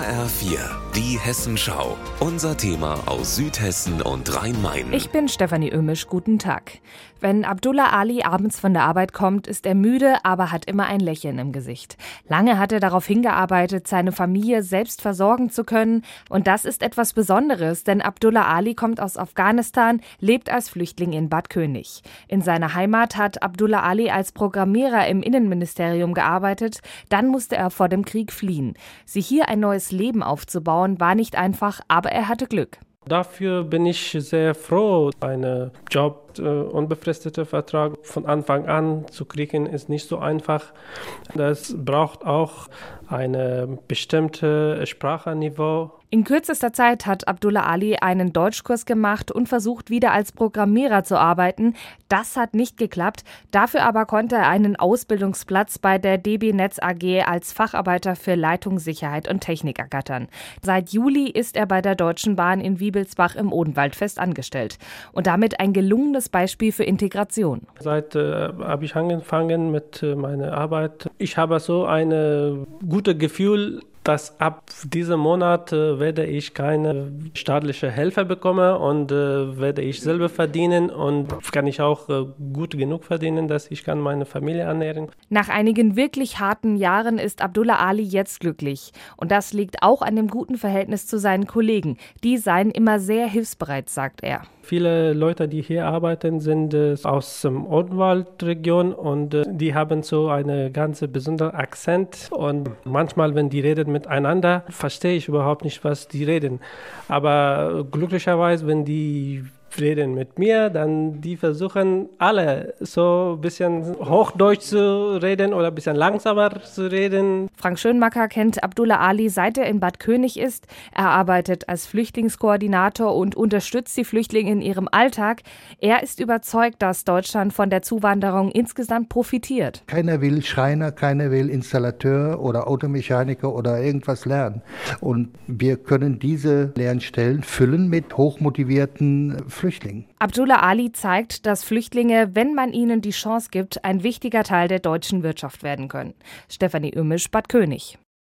HR4, die Hessenschau. Unser Thema aus Südhessen und Rhein-Main. Ich bin Stefanie Ömisch, guten Tag. Wenn Abdullah Ali abends von der Arbeit kommt, ist er müde, aber hat immer ein Lächeln im Gesicht. Lange hat er darauf hingearbeitet, seine Familie selbst versorgen zu können. Und das ist etwas Besonderes, denn Abdullah Ali kommt aus Afghanistan, lebt als Flüchtling in Bad König. In seiner Heimat hat Abdullah Ali als Programmierer im Innenministerium gearbeitet. Dann musste er vor dem Krieg fliehen. Sich hier ein neues Leben aufzubauen, war nicht einfach, aber er hatte Glück. Dafür bin ich sehr froh. Ein Job, unbefristeter Vertrag von Anfang an zu kriegen, ist nicht so einfach. Das braucht auch ein bestimmtes Sprachniveau. In kürzester Zeit hat Abdullah Ali einen Deutschkurs gemacht und versucht, wieder als Programmierer zu arbeiten. Das hat nicht geklappt. Dafür aber konnte er einen Ausbildungsplatz bei der DB Netz AG als Facharbeiter für Leitungssicherheit und Technik ergattern. Seit Juli ist er bei der Deutschen Bahn in Wiebelsbach im Odenwald fest angestellt. Und damit ein gelungenes Beispiel für Integration. Seit habe ich angefangen mit meiner Arbeit. Ich habe so ein gutes Gefühl, dass ab diesem Monat werde ich keine staatliche Hilfe bekommen und werde ich selber verdienen und kann ich auch gut genug verdienen, dass ich kann meine Familie ernähren. Nach einigen wirklich harten Jahren ist Abdullah Ali jetzt glücklich. Und das liegt auch an dem guten Verhältnis zu seinen Kollegen. Die seien immer sehr hilfsbereit, sagt er. Viele Leute, die hier arbeiten, sind aus der Odenwaldregion und die haben so einen ganz besonderen Akzent. Und manchmal, wenn die reden miteinander, verstehe ich überhaupt nicht, was die reden. Aber glücklicherweise, wenn die reden mit mir, dann die versuchen alle so ein bisschen Hochdeutsch zu reden oder ein bisschen langsamer zu reden. Frank Schönmacker kennt Abdullah Ali, seit er in Bad König ist. Er arbeitet als Flüchtlingskoordinator und unterstützt die Flüchtlinge in ihrem Alltag. Er ist überzeugt, dass Deutschland von der Zuwanderung insgesamt profitiert. Keiner will Schreiner, keiner will Installateur oder Automechaniker oder irgendwas lernen. Und wir können diese Lernstellen füllen mit hochmotivierten Flüchtlingen. Abdullah Ali zeigt, dass Flüchtlinge, wenn man ihnen die Chance gibt, ein wichtiger Teil der deutschen Wirtschaft werden können. Stefanie Ömisch, Bad König.